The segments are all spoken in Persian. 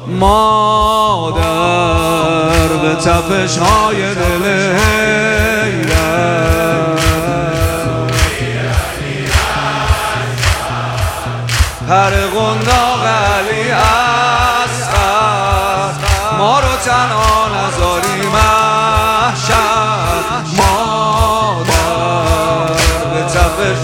مادر به تپش های دل حیرت هر قنداق علی اصغر ما رو تنها نذاری محشر مادر به تپش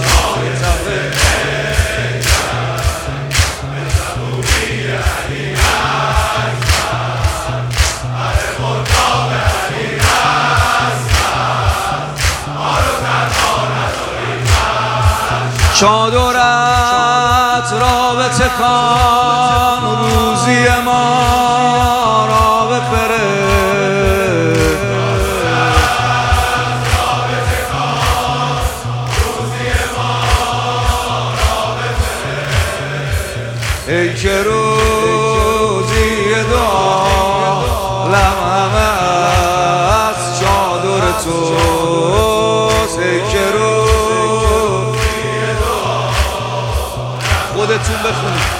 چادرت را به تکان روزی ما را بفرست ای که روزی دعا لمحه از چادر توست ای که خودتون بخونید